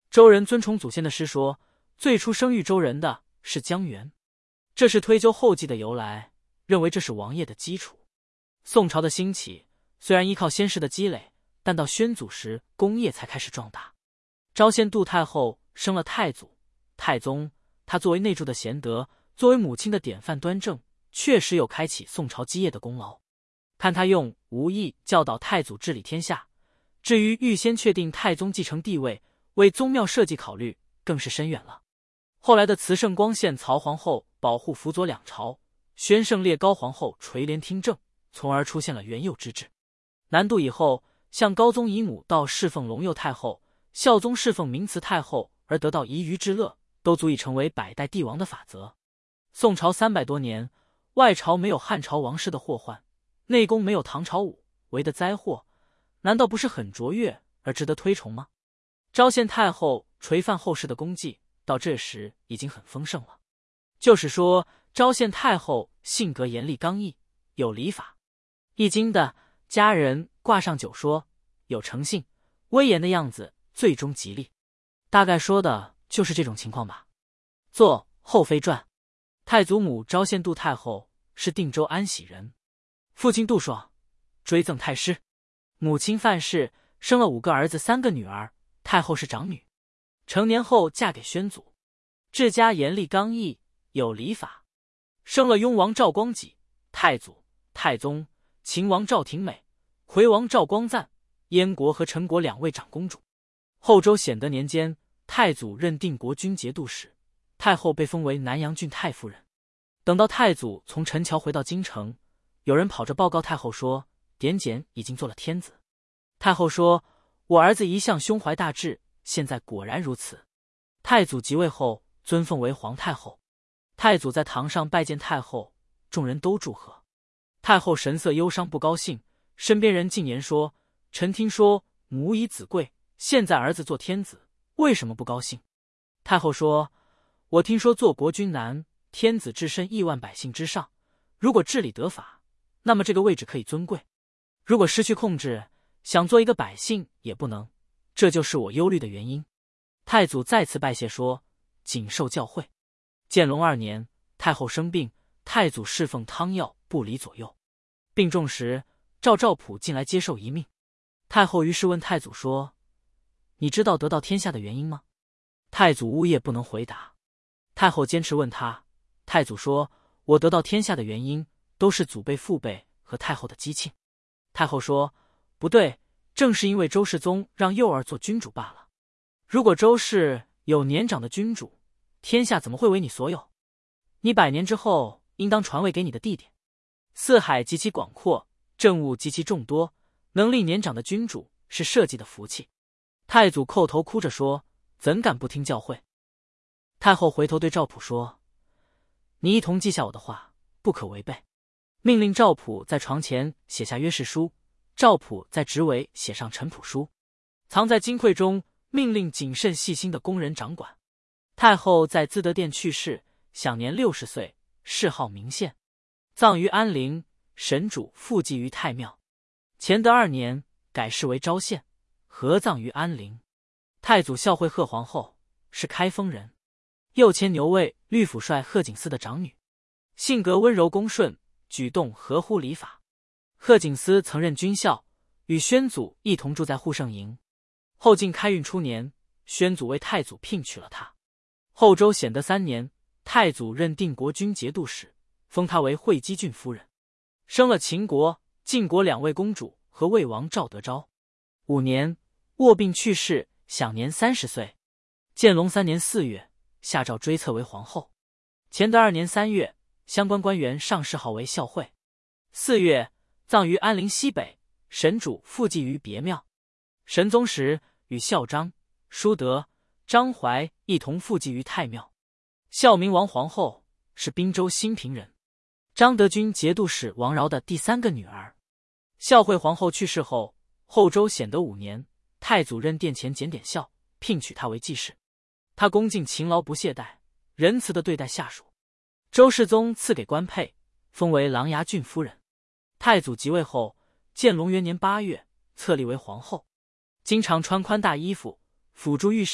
周人尊崇祖先的诗说，最初生育周人的是姜源，这是推究后继的由来，认为这是王业的基础。宋朝的兴起虽然依靠先世的积累，但到宣祖时功业才开始壮大。昭献杜太后生了太祖、太宗，他作为内助的贤德，作为母亲的典范端正，确实有开启宋朝基业的功劳。看他用无义教导太祖治理天下，至于预先确定太宗继承帝位，为宗庙设计考虑，更是深远了。后来的慈圣光献曹皇后保护辅佐两朝，宣圣烈高皇后垂帘听政，从而出现了元佑之治。南渡以后，向高宗姨母到侍奉隆佑太后，孝宗侍奉明慈太后，而得到宜余之乐，都足以成为百代帝王的法则。宋朝300多年，外朝没有汉朝王室的祸患，内宫没有唐朝武为的灾祸，难道不是很卓越而值得推崇吗？昭献太后垂范后世的功绩，到这时已经很丰盛了。就是说，昭献太后性格严厉刚毅，有礼法。易经的家人挂上9说，有诚信、威严的样子，最终吉利。大概说的就是这种情况吧。作《后妃传》，太祖母昭献杜太后是定州安喜人，父亲杜爽追赠太师，母亲范氏生了5个儿子3个女儿，太后是长女。成年后嫁给宣祖，治家严厉刚毅，有礼法，生了雍王赵光己、太祖、太宗、秦王赵廷美、回王赵光赞、燕国和陈国2位长公主。后周显德年间，太祖任定国军节度使，太后被封为南阳郡太夫人。等到太祖从陈桥回到京城，有人跑着报告太后说，典检已经做了天子。太后说，我儿子一向胸怀大志，现在果然如此。太祖即位后，尊奉为皇太后。太祖在堂上拜见太后，众人都祝贺。太后神色忧伤不高兴，身边人进言说，臣听说母以子贵，现在儿子做天子，为什么不高兴？太后说，我听说做国君难，天子至身亿万百姓之上，如果治理得法，那么这个位置可以尊贵；如果失去控制，想做一个百姓也不能，这就是我忧虑的原因。太祖再次拜谢说，谨受教诲。建隆2年，太后生病，太祖侍奉汤药不离左右。病重时，赵普进来接受遗命。太后于是问太祖说，你知道得到天下的原因吗？太祖呜咽不能回答。太后坚持问他，太祖说，我得到天下的原因都是祖辈父辈和太后的激庆。太后说，不对，正是因为周世宗让幼儿做君主罢了。如果周氏有年长的君主，天下怎么会为你所有？你100年之后应当传位给你的弟弟。四海极其广阔，政务极其众多，能立年长的君主是社稷的福气。太祖叩头哭着说，怎敢不听教诲？太后回头对赵普说，你一同记下我的话，不可违背。命令赵普在床前写下约誓书，赵普在纸尾写上陈朴书，藏在金柜中，命令谨慎细心的工人掌管。太后在资德殿去世，享年60岁，谥号明宪，葬于安陵，神主复祭于太庙。乾德2年改谥为昭献，合葬于安陵。太祖孝惠贺皇后是开封人，右迁牛卫律府帅贺景思的长女，性格温柔恭顺，举动合乎礼法。贺景思曾任军校，与宣祖一同住在护圣营。后晋开运初年，宣祖为太祖聘娶了她。后周显德3年，太祖任定国军节度使，封她为会稽郡夫人，生了秦国、晋国2位公主和魏王赵德昭。5年，卧病去世，享年30岁。建隆3年4月，下诏追册为皇后。乾德2年3月，相关官员上谥号为孝惠。4月，葬于安陵西北，神主复祭于别庙。神宗时，与孝章、淑德、张怀一同复祭于太庙。孝明王皇后是滨州新平人，张德军节度使王饶的第3个女儿。孝惠皇后去世后，后周显德5年，太祖任殿前检点校，聘娶她为继室。她恭敬勤劳不懈怠，仁慈地对待下属。周世宗赐给官配，封为琅琊郡夫人。太祖即位后，建隆元年8月册立为皇后，经常穿宽大衣服，辅助御膳，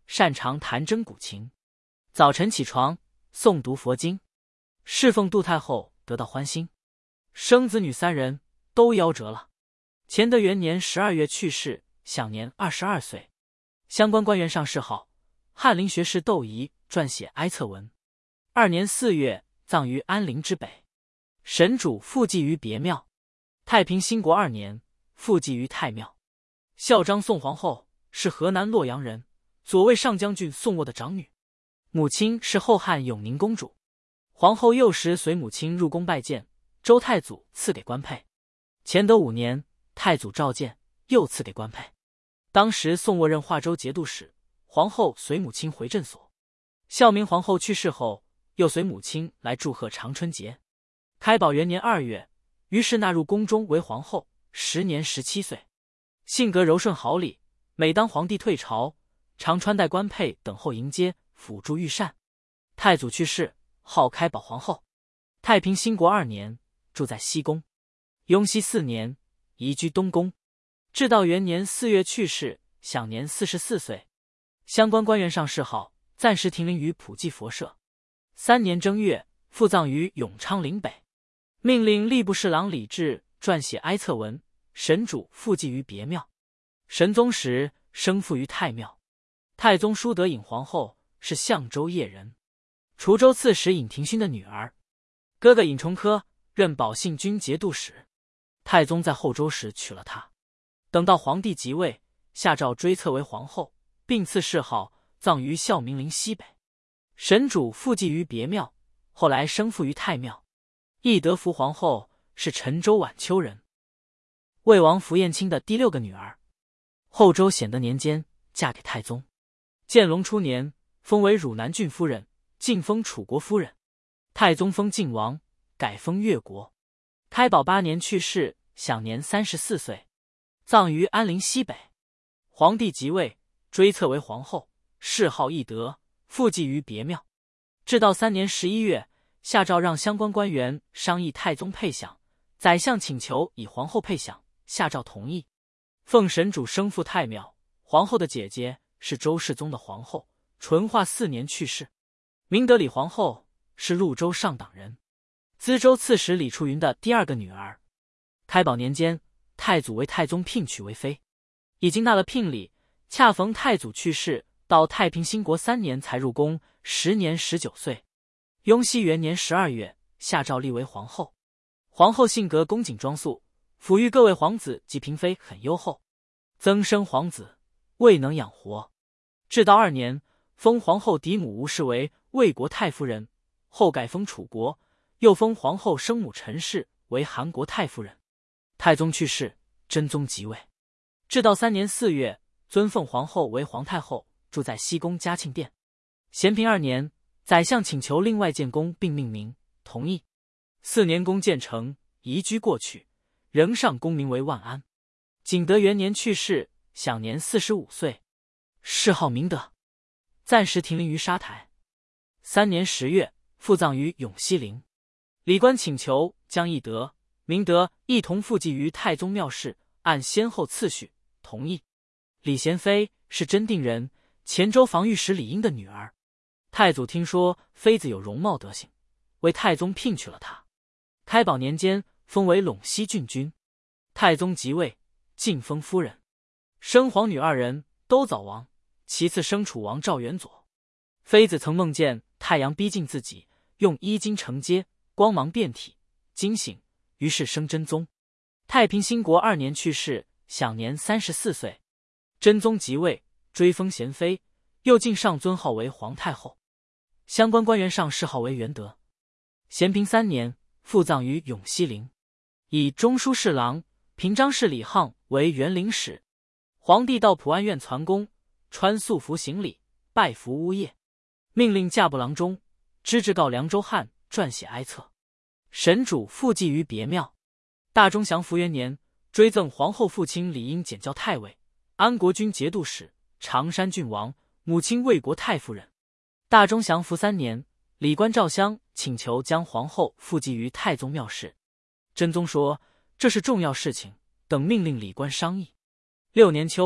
擅长弹筝古琴。早晨起床诵读佛经，侍奉杜太后，得到欢心，生子女3人，都夭折了。乾德元年12月去世，享年22岁。相关官员上谥号翰林学士窦仪，撰写哀策文。2年4月葬于安陵之北。神主复祭于别庙。太平兴国2年复祭于太庙。孝章宋皇后是河南洛阳人，左卫上将军宋渥的长女，母亲是后汉永宁公主。皇后幼时随母亲入宫拜见，周太祖赐给官配。乾德5年，太祖召见，又赐给官配。当时宋渥任华州节度使，皇后随母亲回镇所。孝明皇后去世后，又随母亲来祝贺长春节。开宝元年2月，于是纳入宫中为皇后，时年17岁。性格柔顺好礼，每当皇帝退朝，常穿戴官佩等候迎接，辅助御膳。太祖去世，号开宝皇后。太平兴国2年，住在西宫。雍熙4年，移居东宫。至道元年4月去世，享年44岁。相关官员上谥号暂时停灵于普济佛舍。3年正月，复葬于永昌陵北。命令吏部侍郎李治撰写哀策文，神主复祭于别庙。神宗时生父于太庙。太宗淑德尹皇后是相州邺人，滁州刺史尹廷勋的女儿。哥哥尹崇科任保信军节度使。太宗在后周时娶了她。等到皇帝即位，下诏追册为皇后，并赐谥号，葬于孝明陵西北。神主复祭于别庙，后来生父于太庙。懿德福皇后是陈州宛丘人，魏王符彦卿的第6个女儿。后周显德年间嫁给太宗。建隆初年封为汝南郡夫人，晋封楚国夫人。太宗封晋王，改封越国。开宝8年去世，享年34岁，葬于安陵西北。皇帝即位，追册为皇后，谥号懿德，复祭于别庙。至道3年11月，下诏让相关官员商议太宗配享，宰相请求以皇后配享，下诏同意。奉神主生父太庙。皇后的姐姐是周世宗的皇后，淳化4年去世。明德李皇后是潞州上党人，资州刺史李处云的第2个女儿。开宝年间，太祖为太宗聘娶为妃，已经纳了聘礼，恰逢太祖去世，到太平兴国3年才入宫，时年19岁。雍熙元年12月，下诏立为皇后。皇后性格恭谨庄肃，抚育各位皇子及嫔妃很优厚，增生皇子未能养活。至道2年，封皇后嫡母吴氏为魏国太夫人，后改封楚国，又封皇后生母陈氏为韩国太夫人。太宗去世，真宗即位。至道3年4月，尊奉皇后为皇太后，住在西宫嘉庆殿。咸平2年，宰相请求另外建宫并命名，同意。4年宫建成，移居过去，仍上宫名为万安。景德元年去世，享年45岁，谥号明德，暂时停灵于沙台。3年10月，复葬于永熙陵。李官请求将懿德、明德一同复祭于太宗庙室，按先后次序，同意。李贤妃是真定人，黔州防御使李英的女儿。太祖听说妃子有容貌德行，为太宗聘娶了她。开宝年间，封为陇西郡君。太宗即位，晋封夫人。生皇女2人，都早亡，其次生楚王赵元佐。妃子曾梦见太阳逼近自己，用衣襟承接，光芒遍体，惊醒，于是生真宗。太平兴国2年去世，享年34岁。真宗即位，追封贤妃，又晋上尊号为皇太后。相关官员上谥号为元德。咸平3年，复葬于永熙陵，以中书侍郎、平章事李沆为园林使。皇帝到普安院攒宫，穿素服行礼，拜服呜咽，命令驾部郎中知制告凉州汉撰写哀策。神主复祭于别庙。大中祥符元年，追赠皇后父亲李英检校太尉、安国军节度使、常山郡王，母亲魏国太夫人。大中祥符3年，李官赵襄请求将皇后复祭于太宗庙室。真宗说这是重要事情，等命令李官商议。6年秋，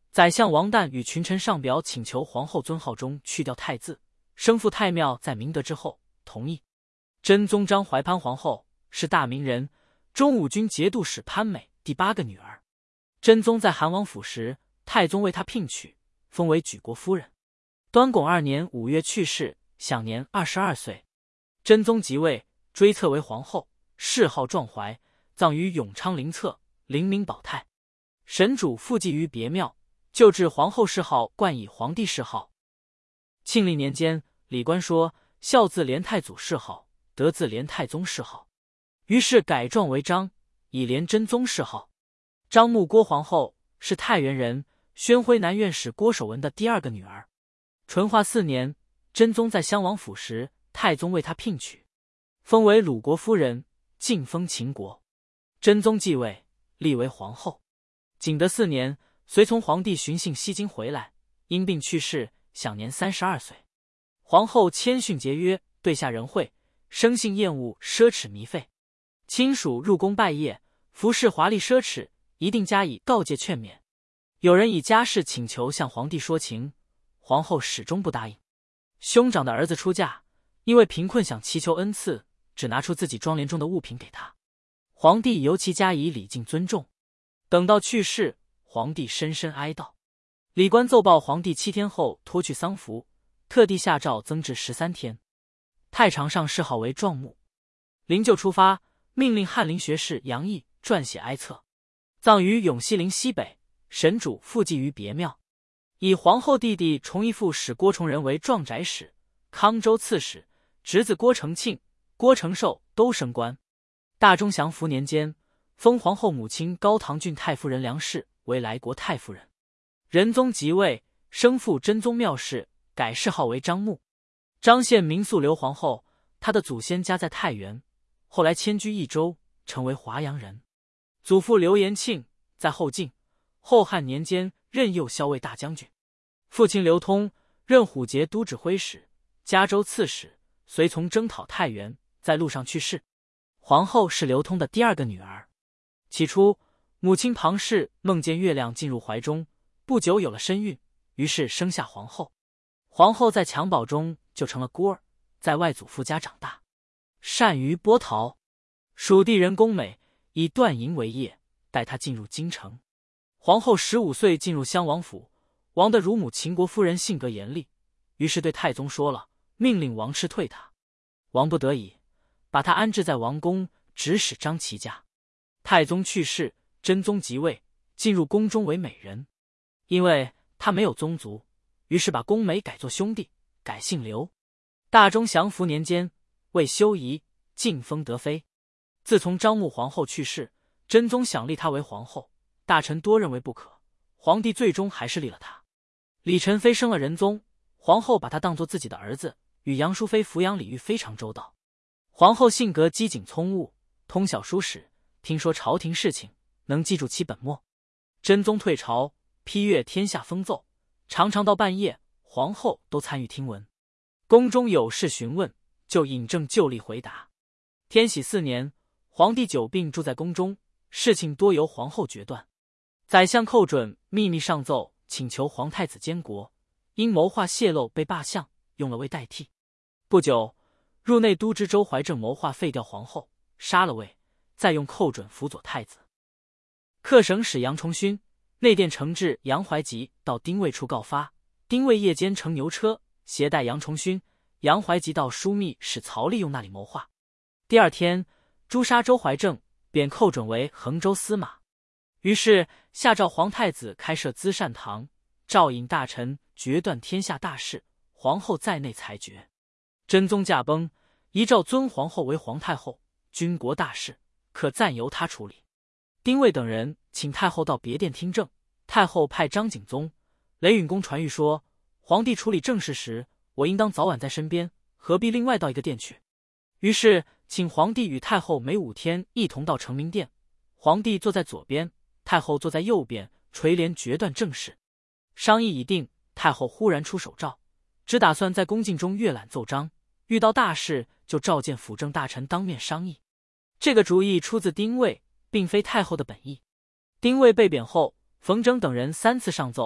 宰相王旦与群臣上表请求皇后尊号中去掉太字，生父太庙在明德之后同意。真宗张怀潘皇后是大明人，中武军节度使潘美第8个女儿。真宗在韩王府时，太宗为她聘娶，封为举国夫人。端拱2年5月去世，享年22岁。真宗即位，追册为皇后，谥号壮怀，葬于永昌陵侧灵明宝泰。神主附祭于别庙，旧制皇后谥号冠以皇帝谥号。庆历年间，礼官说孝字连太祖谥号，德字连太宗谥号，于是改状为章，以连真宗谥号。张穆郭皇后是太原人，宣徽南院使郭守文的第2个女儿。淳化4年，真宗在襄王府时，太宗为她聘娶，封为鲁国夫人，晋封秦国。真宗继位，立为皇后。景德4年，随从皇帝巡幸西京回来，因病去世，享年32岁。皇后谦逊节约，对下仁惠，生性厌恶奢侈靡费。亲属入宫拜谒，服饰华丽奢侈，一定加以告诫劝勉。有人以家事请求向皇帝说情，皇后始终不答应。兄长的儿子出嫁，因为贫困想祈求恩赐，只拿出自己庄帘中的物品给他。皇帝尤其加以礼敬尊重。等到去世，皇帝深深哀悼。礼官奏报皇帝7天后脱去丧服，特地下诏增至13天。太常上谥号为壮木。灵柩出发，命令翰林学士杨毅撰写哀册，葬于永熙陵西北，神主附祭于别庙。以皇后弟弟崇义父使郭崇仁为壮宅使、康州刺史，侄子郭承庆、郭承寿都升官。大中祥符年间，封皇后母亲高唐郡太夫人梁氏为来国太夫人。仁宗即位，生父真宗庙氏，改谥号为张穆。张献民肃刘皇后，她的祖先家在太原，后来迁居益州，成为华阳人。祖父刘延庆在后晋、后汉年间任右骁卫大将军，父亲刘通任虎节都指挥使、嘉州刺史，随从征讨太原，在路上去世。皇后是刘通的第2个女儿。起初，母亲庞氏梦见月亮进入怀中，不久有了身孕，于是生下皇后。皇后在襁褓中就成了孤儿，在外祖父家长大，善于剥桃。蜀地人宫美以断银为业，带她进入京城。皇后15岁进入襄王府，王的乳母秦国夫人性格严厉，于是对太宗说了，命令王室退她。王不得已，把她安置在王宫，指使张齐家。太宗去世，真宗即位，进入宫中为美人。因为他没有宗族，于是把宫美改作兄弟，改姓刘。大中祥符年间，为修仪，晋封德妃。自从张穆皇后去世，真宗想立她为皇后，大臣多认为不可，皇帝最终还是立了她。李宸妃生了仁宗，皇后把他当作自己的儿子，与杨淑妃抚养礼遇非常周到。皇后性格机警聪悟，通晓书史，听说朝廷事情，能记住其本末。真宗退朝，批阅天下封奏，常常到半夜，皇后都参与听闻。宫中有事询问，就引证就例回答。天禧4年，皇帝久病住在宫中，事情多由皇后决断。宰相寇准秘密上奏，请求皇太子监国，因谋划泄露被罢相，用了位代替。不久，入内都知周怀正谋划废掉皇后，杀了魏，再用寇准辅佐太子。客省使杨崇勋、内殿承制杨怀吉到丁未处告发，丁未夜间乘牛车携带杨崇勋、杨怀吉到枢密使曹利用那里谋划。第2天，诛杀周怀正，贬寇准为衡州司马。于是下诏皇太子开设资善堂，诏引大臣决断天下大事，皇后在内裁决。真宗驾崩，遗诏尊皇后为皇太后，军国大事可暂由她处理。丁谓等人请太后到别殿听政，太后派张景宗、雷允公传谕说，皇帝处理政事时，我应当早晚在身边，何必另外到一个殿去？于是请皇帝与太后每5天一同到承明殿，皇帝坐在左边，太后坐在右边，垂帘决断政事。商议已定，太后忽然出手诏，只打算在宫禁中阅览奏章，遇到大事就召见辅政大臣当面商议。这个主意出自丁谓，并非太后的本意。丁谓被贬后，冯征等人3次上奏，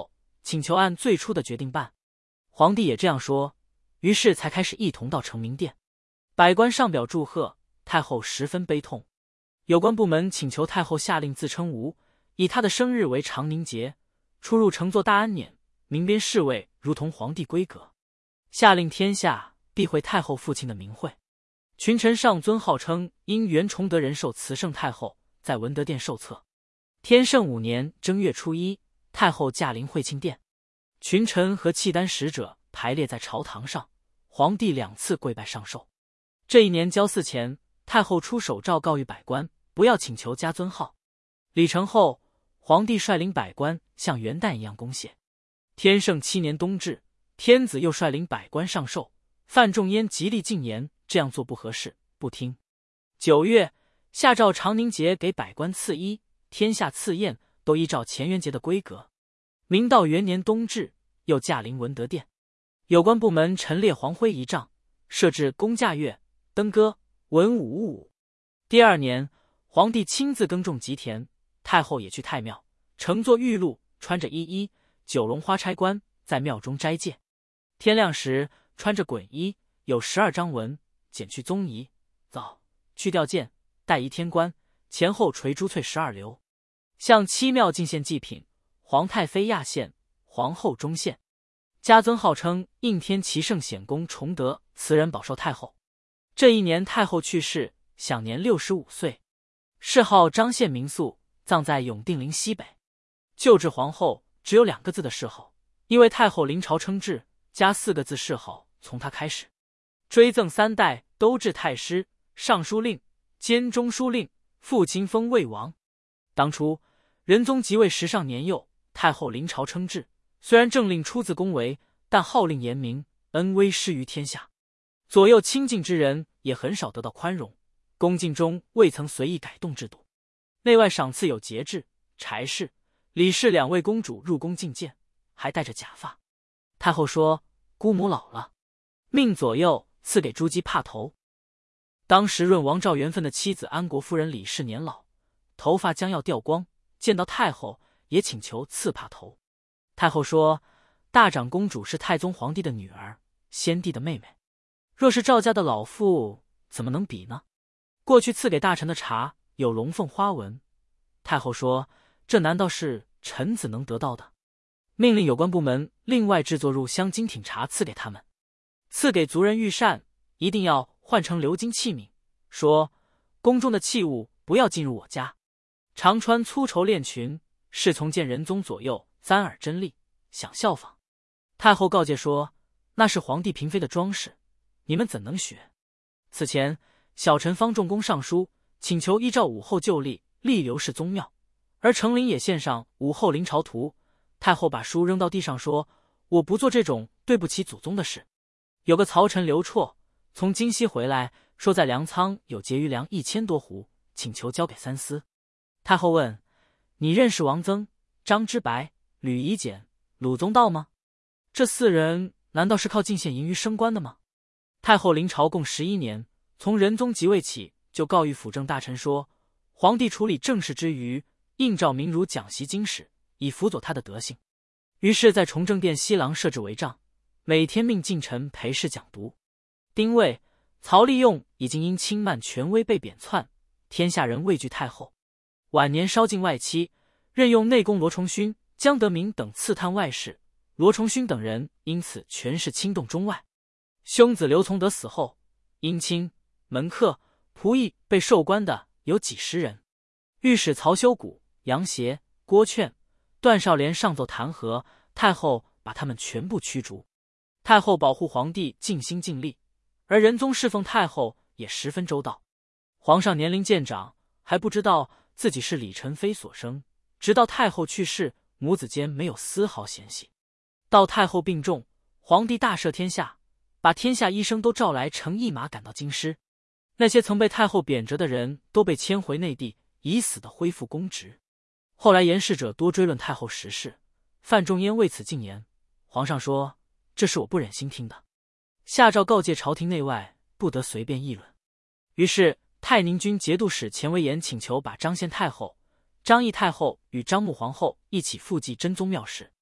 请求按最初的决定办。皇帝也这样说，于是才开始一同到承明殿。百官上表祝贺，太后十分悲痛。有关部门请求太后下令自称吴，以她的生日为长宁节，出入乘坐大安辇，民边侍卫如同皇帝规格，下令天下必会太后父亲的名讳。群臣上尊号称因袁崇德仁寿慈圣太后，在文德殿受册。天圣5年正月初1，太后驾临会庆殿，群臣和契丹使者排列在朝堂上，皇帝2次跪拜上寿。这一年交祀前，太后出手诏告谕百官，不要请求加尊号。礼成后，皇帝率领百官像元旦一样恭谢。天圣7年冬至，天子又率领百官上寿。范仲淹极力进言，这样做不合适，不听。9月，下诏长宁节给百官赐衣，天下赐宴都依照乾元节的规格。明道元年冬至，又驾临文德殿，有关部门陈列黄徽仪仗，设置宫驾乐、登歌、文武舞舞。第2年，皇帝亲自耕种吉田，太后也去太庙，乘坐玉鹿，穿着衣衣，九龙花钗冠，在庙中斋戒。天亮时，穿着衮衣，有12章纹，剪去宗仪，早去吊剑，戴仪天冠，前后垂珠翠12流，向7庙进献祭品，皇太妃亚献，皇后中献。加尊号称应天齐圣显公崇德慈仁保寿太后。这一年太后去世，享年65岁，谥号张献民肃，葬在永定陵西北。旧制皇后只有2个字的谥号，因为太后临朝称制，加4个字谥号从她开始。追赠3代都制太师、尚书令、兼中书令，父亲封魏王。当初仁宗即位时尚年幼，太后临朝称制，虽然政令出自宫闱，但号令严明，恩威施于天下。左右亲近之人也很少得到宽容，宫禁中未曾随意改动制度。内外赏赐有节制，柴氏、李氏2位公主入宫觐见，还戴着假发。太后说姑母老了，命左右赐给朱姬帕头。当时润王赵元奋的妻子安国夫人李氏年老，头发将要掉光，见到太后也请求赐帕头。太后说大长公主是太宗皇帝的女儿，先帝的妹妹，若是赵家的老妇，怎么能比呢？过去赐给大臣的茶有龙凤花纹，太后说这难道是臣子能得到的？命令有关部门另外制作入香精品茶赐给他们。赐给族人御膳，一定要换成鎏金器皿，说宫中的器物不要进入我家。常穿粗绸链裙，侍从见仁宗左右簪耳珍丽，想效仿。太后告诫说那是皇帝嫔妃的装饰，你们怎能学？此前小臣方仲公上书，请求依照武后旧例立刘氏宗庙，而成陵也献上武后临朝图。太后把书扔到地上说我不做这种对不起祖宗的事。有个曹臣刘绰从京西回来，说在粮仓有结余粮1000多斛，请求交给三司。太后问你认识王曾、张之白、吕夷简、鲁宗道吗？这4人难道是靠进献银鱼升官的吗？太后临朝共11年，从仁宗即位起就告谕辅政大臣说，皇帝处理政事之余，应召民儒讲习经史，以辅佐他的德性。于是在崇政殿西廊设置帷帐，每天命近臣陪侍讲读。丁未，曹利用已经因轻慢权威被贬窜，天下人畏惧太后。晚年稍尽外戚，任用内宫罗崇勋、江德明等刺探外事，罗崇勋等人因此权势轻动中外。兄子刘从德死后，姻亲、门客、仆役被授官的有几10人。御史曹修谷、杨协、郭劝、段少莲上奏弹劾，太后把他们全部驱逐。太后保护皇帝尽心尽力，而仁宗侍奉太后也十分周到。皇上年龄渐长，还不知道自己是李宸妃所生，直到太后去世，母子间没有丝毫嫌隙。到太后病重，皇帝大赦天下，把天下医生都召来，乘一马赶到京师。那些曾被太后贬谪的人都被迁回内地，以死的恢复公职。后来言事者多追论太后实事，范仲淹为此进言，皇上说这是我不忍心听的，下诏告诫朝廷内外不得随便议论。于是太宁军节度使钱惟言请求把张献太后、张仪太后与张穆皇后一起复记真宗庙事。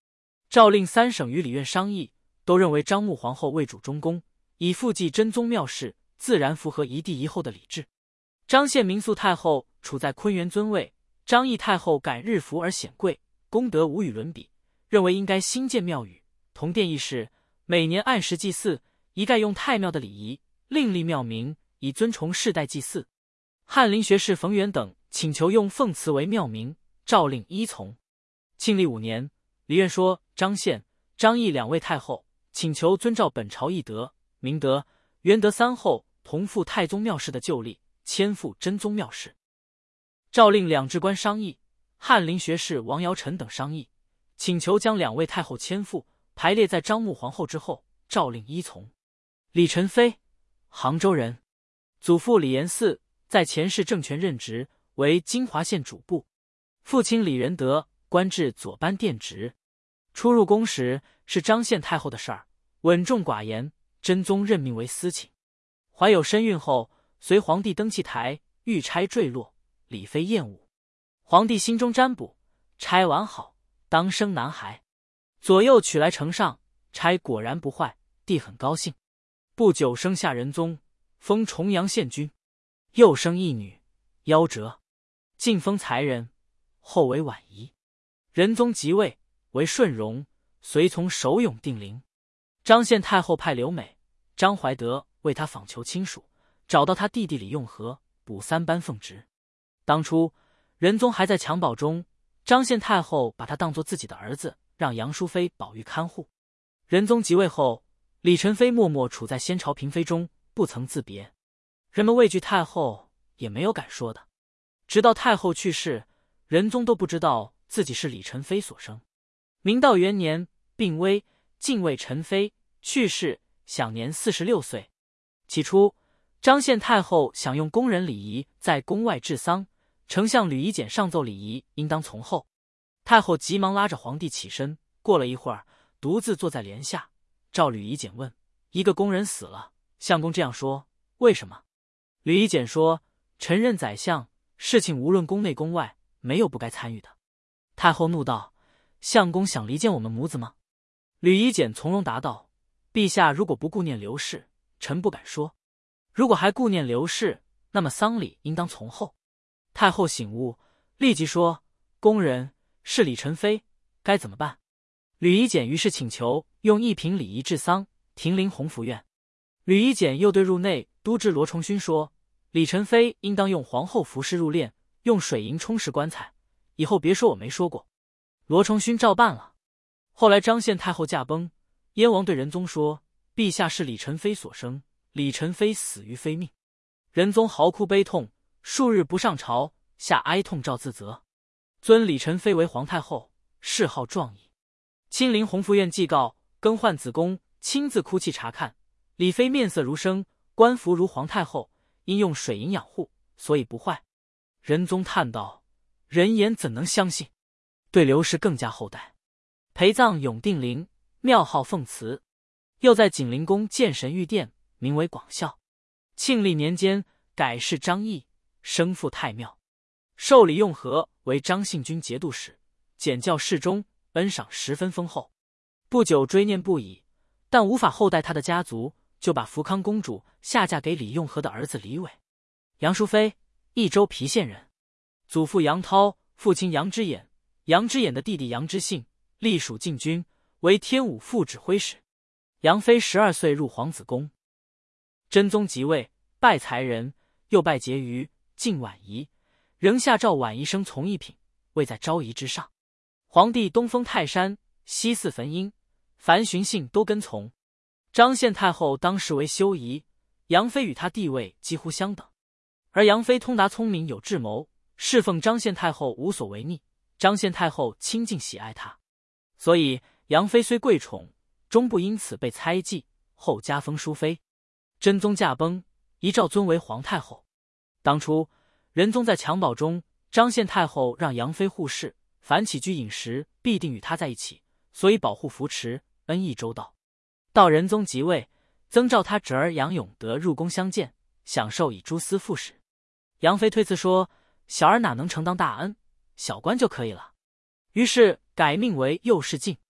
诏令三省与礼院商议，都认为张穆皇后为主中宫，以附继真宗庙事，自然符合一帝一后的礼制。张献民肃太后处在坤元尊位，张仪太后感日服而显贵，功德无与伦比，认为应该新建庙宇，同殿议事，每年按时祭祀，一概用太庙的礼仪，另立庙名，以尊崇世代祭祀。翰林学士冯源等请求用凤祠为庙名，诏令依从。庆历5年，礼院说张献、张仪两位太后请求遵照本朝懿德、明德、元德三后同赴太宗庙事的旧例，迁赴真宗庙事。诏令两制官商议，翰林学士王尧臣等商议，请求将两位太后迁赴，排列在张穆皇后之后，诏令依从。李宸妃，杭州人，祖父李延嗣在前世政权任职，为金华县主簿，父亲李仁德官至左班殿直。初入宫时是张献太后的事儿，稳重寡言，真宗任命为司卿。怀有身孕后，随皇帝登器台，玉钗坠落，李妃厌恶。皇帝心中占卜，钗完好，当生男孩。左右取来呈上，钗果然不坏，帝很高兴。不久生下仁宗，封重阳县君。又生一女，夭折，晋封才人，后为婉仪。仁宗即位，为顺荣，随从守永定陵。张献太后派刘美、张怀德为他访求亲属，找到他弟弟李用和，补3班奉职。当初仁宗还在襁褓中，张献太后把他当作自己的儿子，让杨淑妃保育看护。仁宗即位后，李宸妃默默处在先朝嫔妃中，不曾自别。人们畏惧太后，也没有敢说的。直到太后去世，仁宗都不知道自己是李宸妃所生。明道元年，病危，进位宸妃，去世，享年46岁。起初，张献太后想用宫人礼仪在宫外治丧，丞相吕夷简上奏礼仪应当从后。太后急忙拉着皇帝起身，过了一会儿，独自坐在帘下。召吕夷简问：一个宫人死了，相公这样说，为什么？吕夷简说：臣任宰相，事情无论宫内宫外，没有不该参与的。太后怒道：相公想离间我们母子吗？吕夷简从容答道：陛下如果不顾念刘氏，臣不敢说；如果还顾念刘氏，那么丧礼应当从后。太后醒悟，立即说：宫人是李宸妃，该怎么办？吕夷简于是请求用一品礼仪治丧，停灵弘福院。吕夷简又对入内都知罗崇勋说：李宸妃应当用皇后服饰入殓，用水银充实棺材，以后别说我没说过。罗崇勋照办了。后来张献太后驾崩，燕王对仁宗说：陛下是李宸妃所生，李宸妃死于非命。仁宗嚎哭悲痛，数日不上朝，下哀痛诏自责，尊李宸妃为皇太后，谥号壮仪。亲临弘福院祭告，更换子宫，亲自哭泣查看，李妃面色如生，官服如皇太后，因用水银养护，所以不坏。仁宗叹道：人言怎能相信？对刘氏更加厚待，陪葬永定陵，庙号凤祠。又在景灵宫建神御殿，名为广孝。庆历年间改谥张毅，升复太庙，授李用和为张信军节度使，检校侍中，恩赏十分丰厚。不久追念不已，但无法厚待他的家族，就把福康公主下嫁给李用和的儿子李伟。杨淑妃，益州郫县人，祖父杨涛，父亲杨之衍，杨之衍的弟弟杨之信，隶属禁军，为天武副指挥使。杨妃12岁入皇子宫。真宗即位，拜才人，又拜婕妤，晋婉仪，仍下诏婉仪生从一品，位在昭仪之上。皇帝东封泰山，西祀汾阴，凡巡幸都跟从。张献太后当时为修仪，杨妃与她地位几乎相等，而杨妃通达聪明，有智谋，侍奉张献太后无所违逆，张献太后亲近喜爱她，所以杨妃虽贵宠，终不因此被猜忌，后加封淑妃。真宗驾崩，遗诏尊为皇太后。当初仁宗在襁褓中，张献太后让杨妃护侍，凡起居饮食必定与她在一起，所以保护扶持，恩义周到。到仁宗即位，曾召他侄儿杨永德入宫相见，享受以诸司副使。杨妃推辞说：小儿哪能承当大恩，小官就可以了。于是改命为右侍进。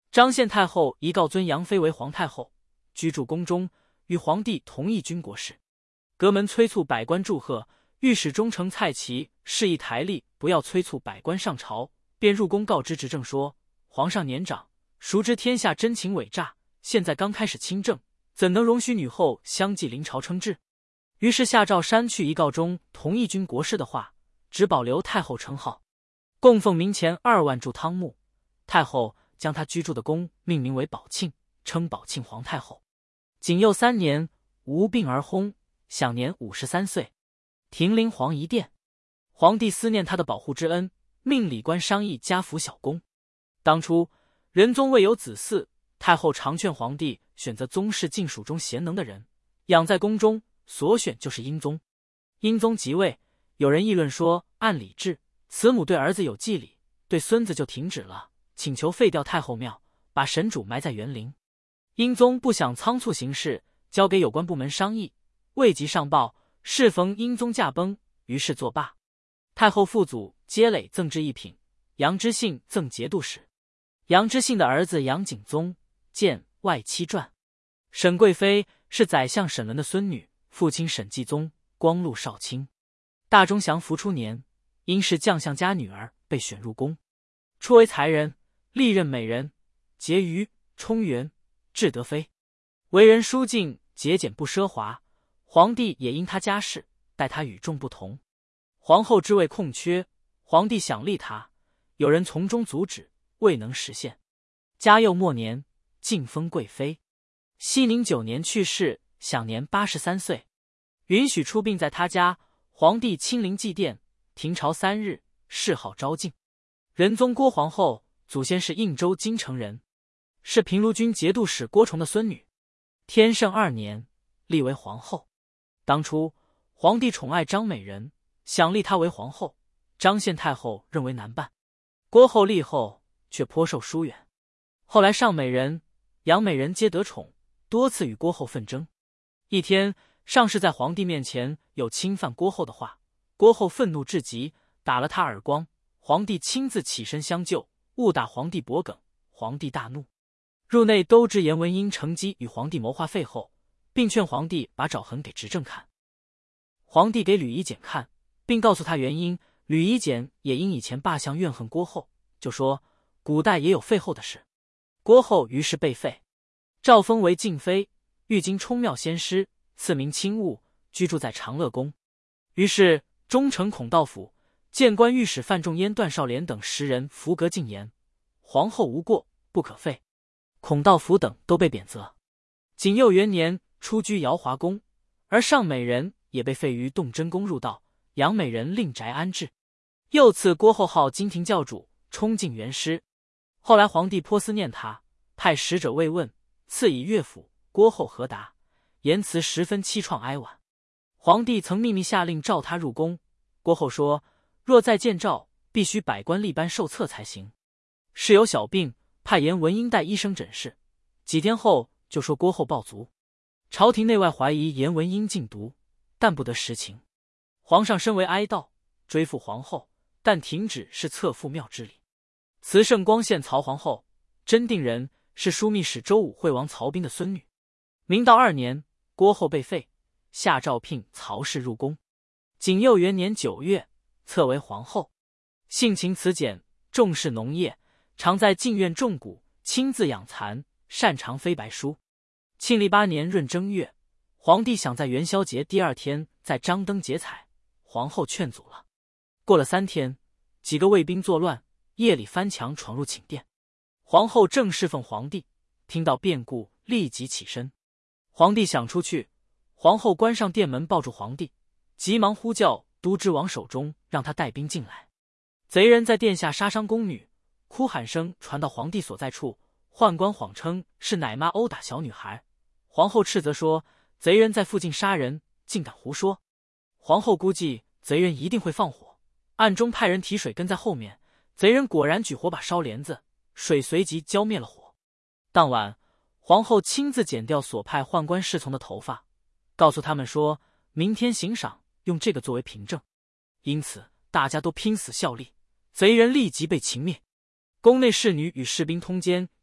张献太后一告尊杨妃为皇太后，居住宫中，与皇帝同议军国事。阁门催促百官祝贺，御史中丞蔡奇示意台吏不要催促百官上朝，便入宫告知执政说：皇上年长，熟知天下真情伪诈，现在刚开始亲政，怎能容许女后相继临朝称制？于是下诏删去遗告中同议军国事的话，只保留太后称号，供奉冥钱2万柱汤木。太后将她居住的宫命名为宝庆，称宝庆皇太后。景佑3年，无病而薨，享年53岁。停灵皇一殿。皇帝思念他的保护之恩，命礼官商议加辅小宫。当初仁宗未有子嗣，太后常劝皇帝选择宗室近属中贤能的人，养在宫中，所选就是英宗。英宗即位，有人议论说，按礼制，慈母对儿子有祭礼，对孙子就停止了，请求废掉太后庙，把神主埋在园陵。英宗不想仓促行事，交给有关部门商议，未及上报，适逢英宗驾崩，于是作罢。太后父祖皆累赠制一品，杨知信赠节度使。杨知信的儿子杨景宗见外戚传。沈贵妃是宰相沈伦的孙女，父亲沈继宗光禄少卿。大中祥符初年，因是将相家女儿，被选入宫，初为才人，历任美人，婕妤、充元、智德妃，为人淑静节俭不奢华。皇帝也因他家世，待他与众不同。皇后之位空缺，皇帝想立她，有人从中阻止，未能实现。嘉佑末年，晋封贵妃。熙宁9年去世，享年83岁。允许出殡在他家，皇帝亲临祭奠，停朝3日，谥号昭敬。仁宗郭皇后祖先是应州京城人，是平卢军节度使郭崇的孙女。天圣2年，立为皇后。当初皇帝宠爱张美人，想立她为皇后，张献太后认为难办。郭后立后却颇受疏远。后来尚美人、杨美人皆得宠，多次与郭后纷争。一天，尚氏在皇帝面前有侵犯郭后的话，郭后愤怒至极，打了他耳光。皇帝亲自起身相救，误打皇帝脖梗，皇帝大怒，入内都知颜文英乘机与皇帝谋划废后，并劝皇帝把爪痕给执政看。皇帝给吕夷简看，并告诉他原因。吕夷简也因以前罢相怨恨郭后，就说古代也有废后的事。郭后于是被废，诏封为静妃，欲经冲庙仙师，赐名清务，居住在长乐宫。于是中丞孔道府、谏官御史范仲淹、段少廉等10人伏革进言，皇后无过，不可废。孔道府等都被贬责。景佑元年出居瑶华宫，而尚美人也被废于洞真宫入道，杨美人另宅安置。又赐郭后号金庭教主，充敬元师。后来皇帝颇思念他，派使者慰问，赐以乐府。郭后何答，言辞十分凄怆哀婉。皇帝曾秘密下令召他入宫，郭后说若再见诏，必须百官立班受册才行。是有小病，派颜文英带医生诊视，几天后就说郭后暴卒。朝廷内外怀疑颜文英禁毒，但不得实情。皇上深为哀悼，追复皇后，但停止是侧覆庙之礼。慈圣光献曹皇后，真定人，是枢密使周武惠王曹彬的孙女。明道2年，郭后被废，下诏聘曹氏入宫。景佑元年9月，册为皇后。性情慈俭，重视农业，常在禁院种谷，亲自养蚕，擅长飞白书。庆历8年闰正月，皇帝想在元宵节第2天在张灯结彩，皇后劝阻了。过了3天，几个卫兵作乱，夜里翻墙闯入寝殿。皇后正侍奉皇帝，听到变故，立即起身。皇帝想出去，皇后关上殿门，抱住皇帝，急忙呼叫都知王守忠，让他带兵进来。贼人在殿下杀伤宫女，哭喊声传到皇帝所在处，宦官谎称是奶妈殴打小女孩。皇后斥责说贼人在附近杀人，竟敢胡说。皇后估计贼人一定会放火，暗中派人提水跟在后面，贼人果然举火把烧帘子，水随即浇灭了火。当晚，皇后亲自剪掉所派宦官侍从的头发，告诉他们说明天刑赏，用这个作为凭证。因此大家都拼死效力，贼人立即被擒灭。宫内侍女与士兵通奸，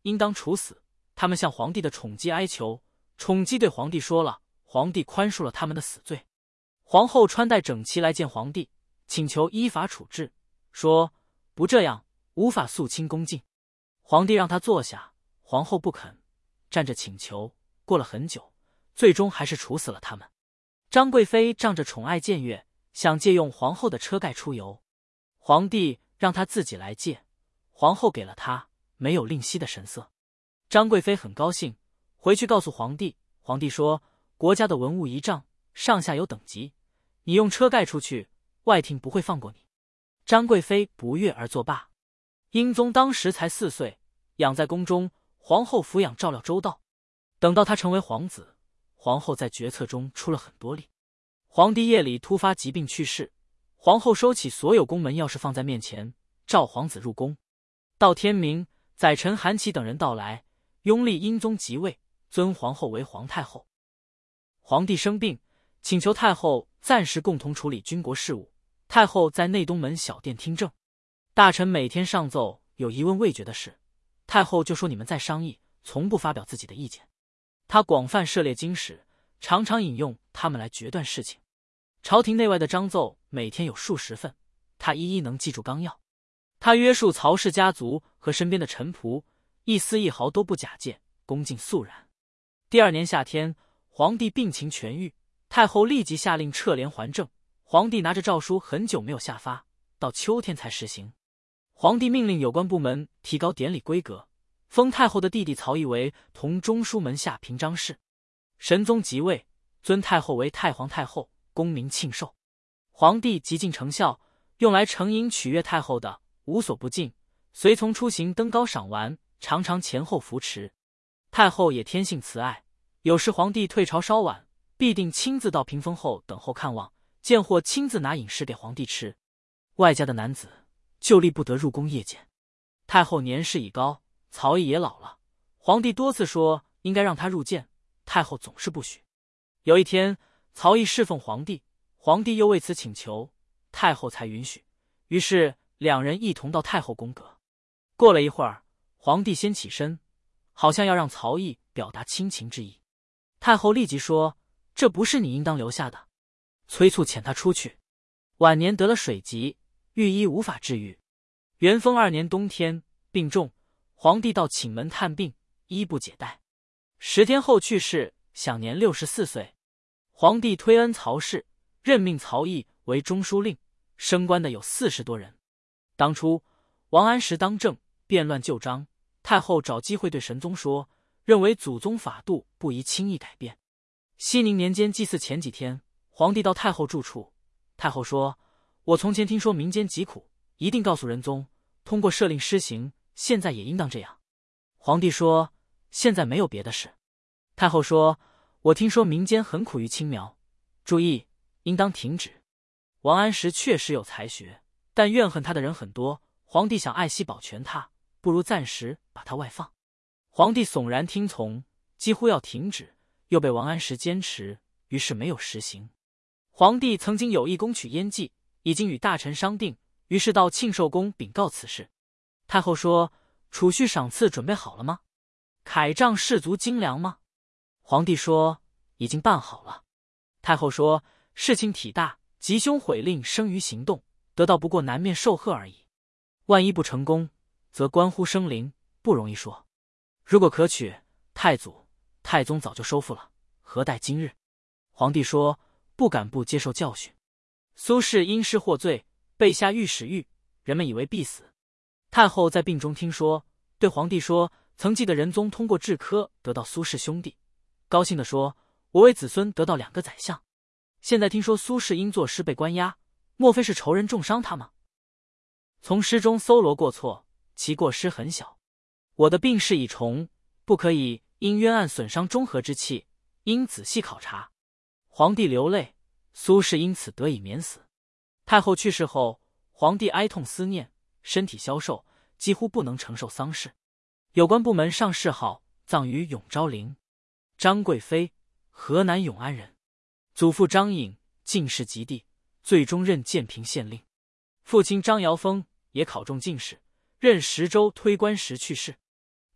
应当处死。他们向皇帝的宠姬哀求，宠姬对皇帝说了，皇帝宽恕了他们的死罪。皇后穿戴整齐来见皇帝，请求依法处置，说不这样无法肃清恭敬。皇帝让他坐下，皇后不肯，站着请求，过了很久，最终还是处死了他们。张贵妃仗着宠爱僭越，想借用皇后的车盖出游，皇帝让他自己来借，皇后给了他没有吝惜的神色。张贵妃很高兴，回去告诉皇帝，皇帝说国家的文物仪仗上下有等级，你用车盖出去，外廷不会放过你。张贵妃不悦而作罢。英宗当时才4岁，养在宫中，皇后抚养照料周到。等到他成为皇子，皇后在决策中出了很多力。皇帝夜里突发疾病去世，皇后收起所有宫门钥匙放在面前，召皇子入宫。到天明，宰臣韩琦等人到来，拥立英宗即位，尊皇后为皇太后。皇帝生病，请求太后暂时共同处理军国事务。太后在内东门小殿听政，大臣每天上奏有疑问未决的事，太后就说你们在商议，从不发表自己的意见。他广泛涉猎经史，常常引用他们来决断事情。朝廷内外的章奏每天有数十份，他一一能记住纲要。他约束曹氏家族和身边的臣仆，一丝一毫都不假借，恭敬肃然。第2年夏天，皇帝病情痊愈，太后立即下令撤帘还政。皇帝拿着诏书很久没有下发，到秋天才实行。皇帝命令有关部门提高典礼规格，封太后的弟弟曹毅为同中书门下平章事。神宗即位，尊太后为太皇太后，功名庆寿。皇帝极尽成效，用来承迎取悦太后的无所不尽，随从出行登高赏玩，常常前后扶持。太后也天性慈爱，有时皇帝退朝稍晚，必定亲自到屏风后等候看望，见或亲自拿饮食给皇帝吃。外家的男子就力不得入宫谒见。太后年事已高，曹毅也老了，皇帝多次说应该让他入见，太后总是不许。有一天，曹毅侍奉皇帝，皇帝又为此请求，太后才允许。于是两人一同到太后宫阁。过了一会儿，皇帝先起身，好像要让曹毅表达亲情之意。太后立即说：“这不是你应当留下的。”催促遣他出去。晚年得了水疾，御医无法治愈。元丰2年冬天病重，皇帝到寝门探病，医不解带。10天后去世，享年64岁。皇帝推恩曹氏，任命曹毅为中书令，升官的有40多人。当初王安石当政，变乱旧章，太后找机会对神宗说，认为祖宗法度不宜轻易改变。熙宁年间祭祀前几天，皇帝到太后住处，太后说：“我从前听说民间疾苦，一定告诉仁宗，通过赦令施行，现在也应当这样。”皇帝说：“现在没有别的事。”太后说：“我听说民间很苦于青苗，注意，应当停止。”王安石确实有才学，但怨恨他的人很多，皇帝想爱惜保全他，不如暂时把他外放。皇帝悚然听从，几乎要停止，又被王安石坚持，于是没有实行。皇帝曾经有意攻取燕蓟，已经与大臣商定，于是到庆寿宫禀告此事。太后说：“储蓄赏赐准备好了吗？铠杖士卒精良吗？”皇帝说：“已经办好了。”太后说：“事情体大，吉凶悔令生于行动，得到不过南面受贺而已。万一不成功，则关乎生灵，不容易说。如果可取，太祖、太宗早就收复了，何待今日？”皇帝说：“不敢不接受教训。”苏轼因诗获罪，被下御史狱，人们以为必死。太后在病中听说，对皇帝说：“曾记得仁宗通过制科得到苏轼兄弟，高兴地说：我为子孙得到2个宰相。现在听说苏轼因作诗被关押，莫非是仇人重伤他吗？”从诗中搜罗过错，其过失很小。我的病势已重，不可以因冤案损伤中和之气，应仔细考察。皇帝流泪，苏轼因此得以免死。太后去世后，皇帝哀痛思念，身体消瘦，几乎不能承受丧事。有关部门上谥号，葬于永昭陵。张贵妃，河南永安人，祖父张颖进士及第，最终任建平县令。父亲张尧峰也考中进士，任10州推官时去世。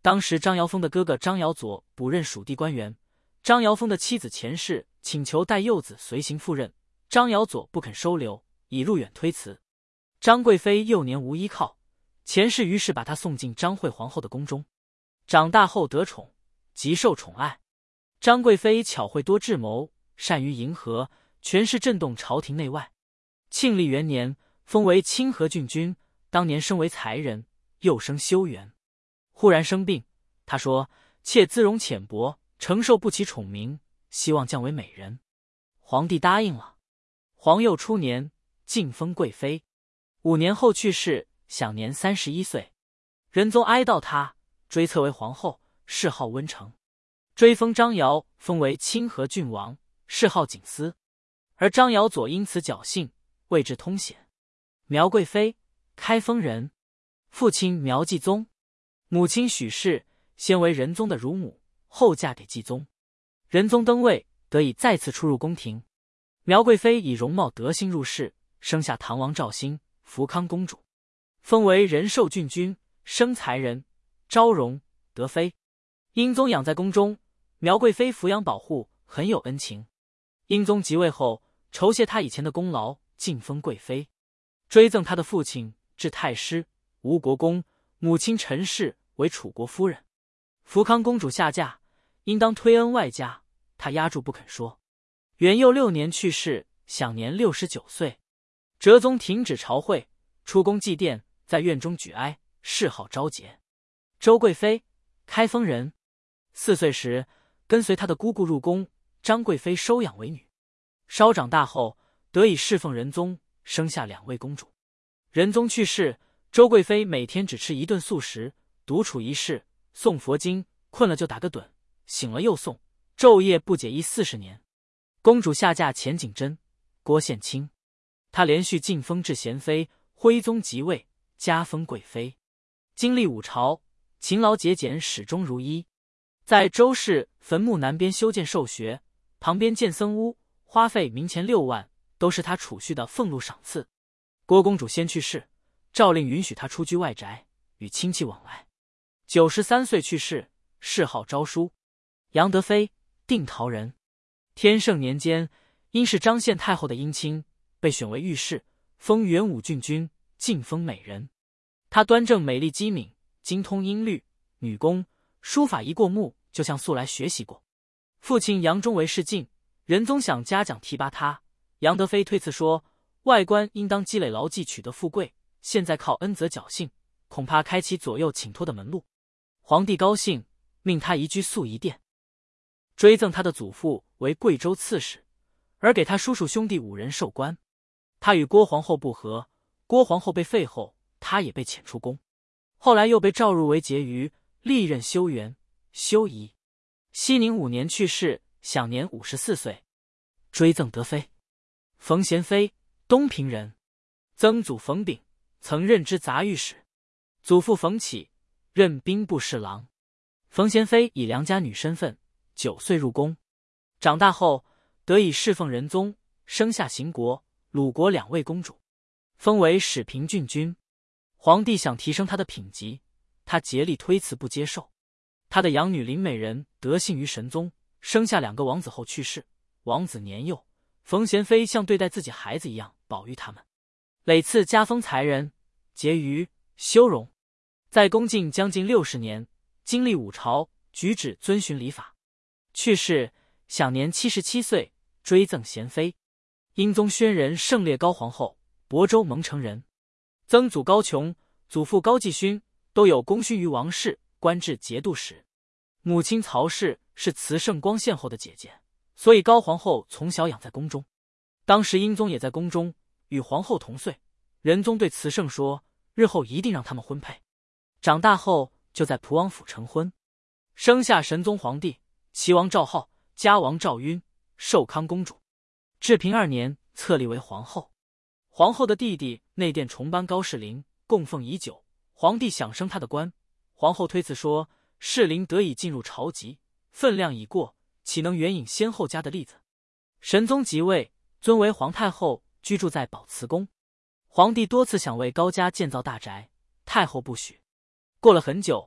当时张尧封的哥哥张尧佐补任蜀地官员，张尧封的妻子钱氏请求带幼子随行赴任，张尧佐不肯收留，以入远推辞。张贵妃幼年无依靠，钱氏于是把她送进张惠皇后的宫中。长大后得宠，极受宠爱。张贵妃巧慧多智谋，善于迎合，权势震动朝廷内外。庆历元年，封为清河郡君，当年身为才人，又生修缘。忽然生病，他说妾姿容浅薄，承受不起宠名，希望降为美人。皇帝答应了。皇佑初年，晋封贵妃，5年后去世，享年31岁。仁宗哀悼他，追册为皇后，谥号温成。追封张尧，封为清河郡王，谥号景思。而张尧佐因此侥幸，位至通显。苗贵妃，开封人，父亲苗继宗，母亲许氏，先为仁宗的乳母，后嫁给继宗。仁宗登位，得以再次出入宫廷。苗贵妃以容貌德行入仕，生下唐王赵兴、福康公主，封为仁寿郡君，生才人，昭容、德妃。英宗养在宫中，苗贵妃抚养保护，很有恩情。英宗即位后，酬谢他以前的功劳，晋封贵妃，追赠他的父亲至太师、吴国公，母亲陈氏为楚国夫人。福康公主下嫁，应当推恩外家，他压住不肯说。元佑6年去世，享年69岁。哲宗停止朝会，出宫祭奠，在院中举哀，谥号昭节。周贵妃，开封人，4岁时跟随他的姑姑入宫，张贵妃收养为女。稍长大后，得以侍奉仁宗，生下2位公主。仁宗去世，周贵妃每天只吃1顿素食，独处一室，诵佛经，困了就打个盹，醒了又诵，昼夜不解衣40年。公主下嫁钱景真、郭献卿，她连续晋封至贤妃，徽宗即位，加封贵妃。经历5朝，勤劳节俭，始终如一。在周氏坟墓南边修建兽穴，旁边建僧屋，花费冥钱6万，都是他储蓄的俸禄赏赐。郭公主先去世，诏令允许她出居外宅，与亲戚往来。93岁去世，谥号昭叔。杨德妃，定陶人。天圣年间，因是张献太后的姻亲，被选为御史，封元武郡君，晋封美人。她端正美丽机敏，精通音律、女工，书法一过目就向素来学习过。父亲杨忠为侍进，仁宗想嘉奖提拔他，杨德妃推辞说，外官应当积累劳绩，取得富贵，现在靠恩泽侥幸，恐怕开启左右请托的门路。皇帝高兴，命他移居素仪殿，追赠他的祖父为贵州刺史，而给他叔叔兄弟5人授官。他与郭皇后不和，郭皇后被废后，他也被遣出宫，后来又被召入为婕妤，历任修缘、修仪。熙宁5年去世，享年54岁。追赠德妃。冯贤妃，东平人，曾祖冯炳曾任知杂御史，祖父冯启任兵部侍郎。冯贤妃以良家女身份9岁入宫，长大后得以侍奉仁宗，生下邢国、鲁国2位公主，封为始平郡君。皇帝想提升他的品级，他竭力推辞不接受。他的养女林美人得幸于神宗，生下2个王子后去世，王子年幼，冯贤妃像对待自己孩子一样保育他们。累次加封才人，婕妤、修容。在宫禁将近60年，经历5朝，举止遵循礼法。去世，享年77岁，追赠贤妃。英宗宣仁圣烈高皇后，亳州蒙城人。曾祖高琼、祖父高继勋都有功勋于王室，官至节度使。母亲曹氏是慈圣光献后的姐姐，所以高皇后从小养在宫中。当时英宗也在宫中，与皇后同岁。仁宗对慈圣说，日后一定让他们婚配。长大后就在蒲王府成婚，生下神宗皇帝，齐王赵浩、嘉王赵晕、寿康公主。治平2年，册立为皇后。皇后的弟弟内殿重班高士林供奉已久，皇帝想升他的官，皇后推辞说，士林得以进入朝籍，分量已过，岂能援引先后家的例子？神宗即位，尊为皇太后，居住在宝慈宫。皇帝多次想为高家建造大宅，太后不许。过了很久，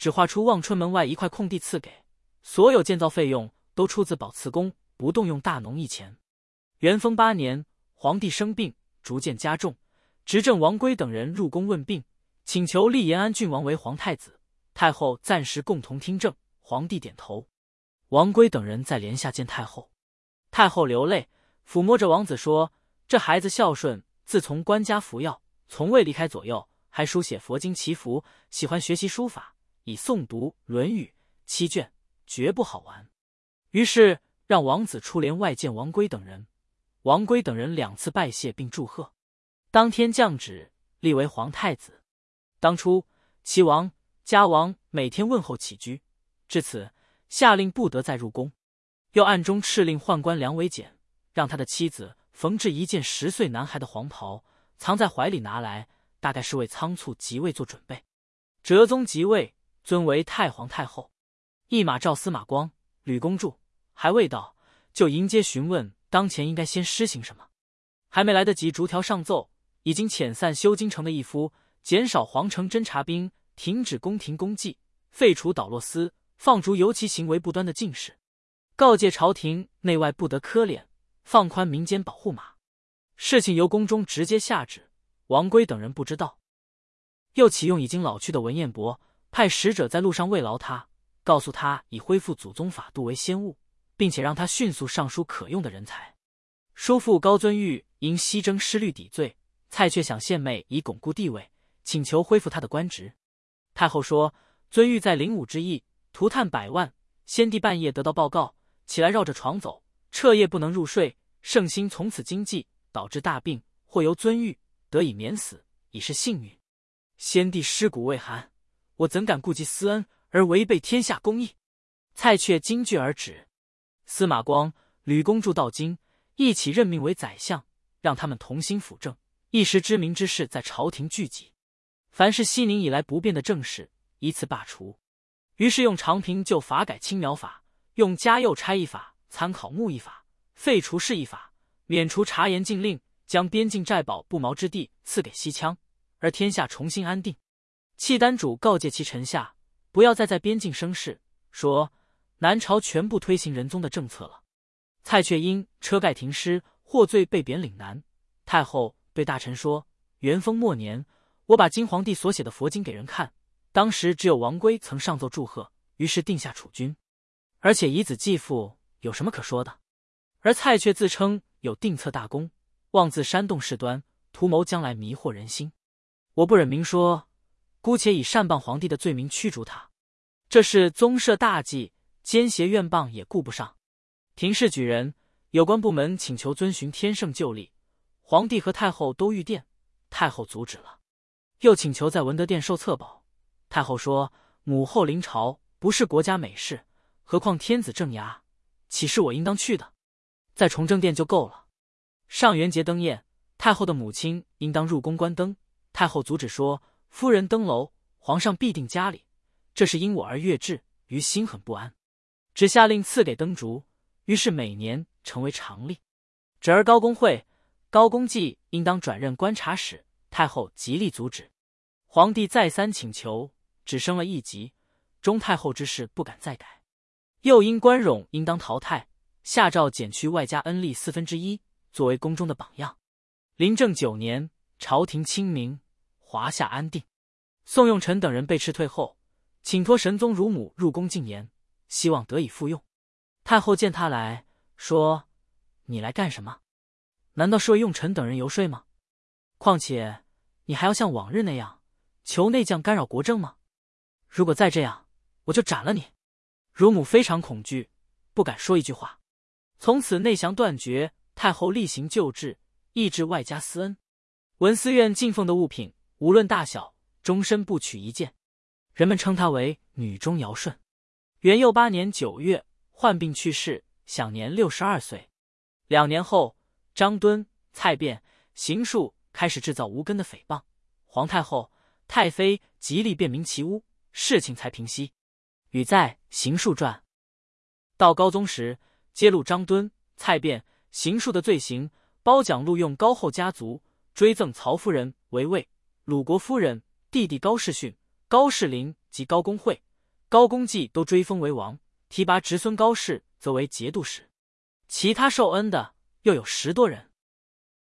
只划出望春门外一块空地赐给，所有建造费用都出自保慈宫，不动用大农役钱。元丰8年，皇帝生病，逐渐加重，执政王圭等人入宫问病，请求立延安郡王为皇太子。太后暂时共同听政，皇帝点头。王圭等人在帘下见太后，太后流泪，抚摸着王子说：“这孩子孝顺，自从官家服药，从未离开左右，还书写佛经祈福，喜欢学习书法，以诵读《论语》7卷，绝不好玩。”于是让王子出帘外见王圭等人。王圭等人2次拜谢并祝贺，当天降旨立为皇太子。当初齐王、嘉王每天问候起居，至此下令不得再入宫，又暗中敕令宦官梁维简让他的妻子缝制一件10岁男孩的黄袍，藏在怀里拿来，大概是为仓促即位做准备。哲宗即位，尊为太皇太后，一马召司马光、吕公主，还未到，就迎接询问当前应该先施行什么。还没来得及逐条上奏，已经遣散修京城的一夫，减少皇城侦察兵，停止宫廷公祭，废除导落司，放逐尤其行为不端的进士，告诫朝廷内外不得苛敛，放宽民间保护马。事情由宫中直接下旨，王圭等人不知道。又启用已经老去的文彦博，派使者在路上慰劳他，告诉他以恢复祖宗法度为先务，并且让他迅速上书可用的人才。叔父高遵玉因西征失律抵罪，蔡确想献媚以巩固地位，请求恢复他的官职。太后说，遵玉在灵武之役涂炭100万，先帝半夜得到报告，起来绕着床走，彻夜不能入睡，圣心从此惊悸，导致大病，或由遵玉得以免死，已是幸运。先帝尸骨未寒，我怎敢顾及私恩而违背天下公义？蔡确惊惧而止。司马光、吕公著到京，一起任命为宰相，让他们同心辅政，一时知名之士在朝廷聚集。凡是熙宁以来不变的政事，依次罢除。于是用长平旧法改青苗法，用嘉佑差役法参考木役法，废除市役法，免除察言禁令，将边境寨堡不毛之地赐给西羌，而天下重新安定。契丹主告诫其臣下，不要再在边境生事，说南朝全部推行仁宗的政策了。蔡确因车盖停尸，获罪被贬岭南。太后对大臣说，元丰末年，我把金皇帝所写的佛经给人看，当时只有王圭曾上奏祝贺，于是定下储君。而且以子继父，有什么可说的？而蔡确自称有定策大功，妄自煽动事端，图谋将来迷惑人心。我不忍明说，姑且以擅谤皇帝的罪名驱逐他。这是宗社大计，奸邪怨谤也顾不上。廷试举人，有关部门请求遵循天圣旧例，皇帝和太后都御殿，太后阻止了。又请求在文德殿受册宝，太后说，母后临朝不是国家美事，何况天子正衙，岂是我应当去的？在崇政殿就够了。上元节登宴，太后的母亲应当入宫观灯，太后阻止说，夫人登楼，皇上必定家里，这是因我而越制，于心很不安，只下令赐给灯烛，于是每年成为常例。侄儿高公会、高公济应当转任观察使，太后极力阻止。皇帝再三请求，只升了1级，中太后之事不敢再改。又因关冗应当淘汰，下诏减去外加恩利1/4，作为宫中的榜样。临正9年，朝廷清明，华夏安定。宋用臣等人被斥退后，请托神宗乳母入宫进言，希望得以复用。太后见他来，说：“你来干什么？难道是为用臣等人游说吗？况且你还要像往日那样求内将干扰国政吗？如果再这样，我就斩了你。”乳母非常恐惧，不敢说一句话。从此内降断绝，太后厉行旧制，抑制外加私恩。文思院进奉的物品，无论大小，终身不取一件。人们称她为女中尧舜。元佑8年9月，患病去世，享年62岁。2年后，张敦、蔡卞、邢树开始制造无根的诽谤，皇太后、太妃极力辩明其诬，事情才平息。语在《邢树传》。到高宗时，揭露张敦、蔡卞、邢树的罪行，褒奖录用高后家族，追赠曹夫人为魏，鲁国夫人、弟弟高士训、高士林及高公会， 高公季都追封为王，提拔侄孙高氏则为节度使。其他受恩的又有10多人。